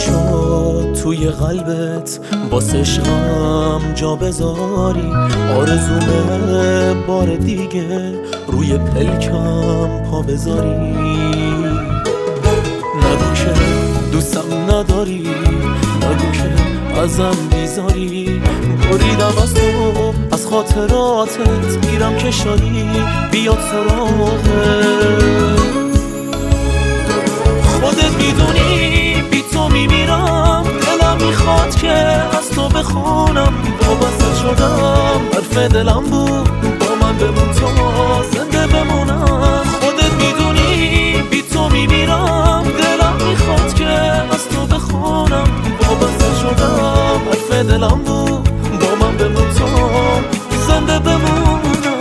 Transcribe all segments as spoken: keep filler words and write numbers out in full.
شد توی قلبت واسه عشقم جا بذاری، آرزومه بار دیگه روی پلکم پا بذاری. نگو که دوستم نداری، نگو که ازم بیزاری، بریدم از تو از خاطراتت میرم که شادی بیاد سراغت. خودت میدونی بی تو میمیرم، دلم میخواد که از تو بخونم، وابسته شدم حرف دلم بود با من بمون تا زنده بمونم. خودت میدونی بی تو میمیرم، دلم میخواد که از تو بخونم، وابسته شدم حرف دلم بود با من بمون تا زنده بمونم.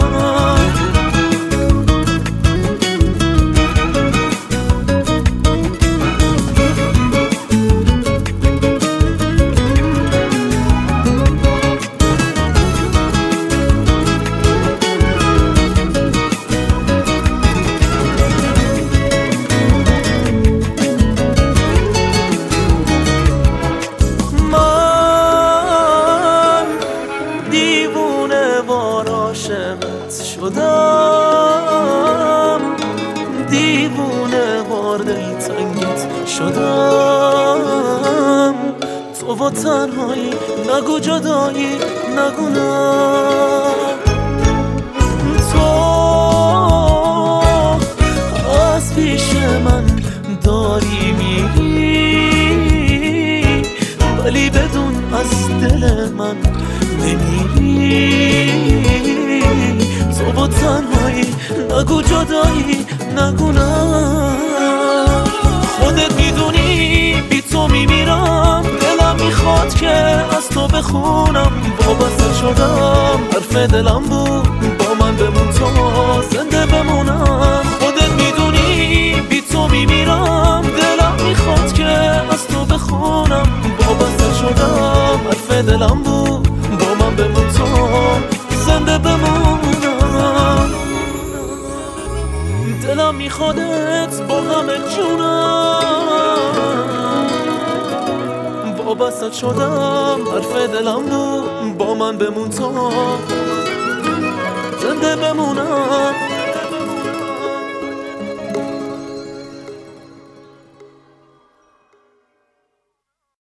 شدم دیوونه وار دلتنگت شدم، تو با تنهایی نگو جدایی نگو نه، تو از پیش من داری میری ولی بدون از دل من نمیری. تو با تنهایی نگو جدایی نگو نه، خودت میدونی بی تو میمیرم، دلم میخواد که از تو بخونم، وابسته شدم حرف دلم بود با من بمون تا زنده بمونم. خودت میدونی بی تو میمیرم، دلم میخواد که از تو بخونم، وابسته شدم حرف دلم بود با من بمون تا زنده بمونم. دلم میخوادت با همه جونم، وابسته شدم حرف دلم بود با من بمون تا زنده بمونم.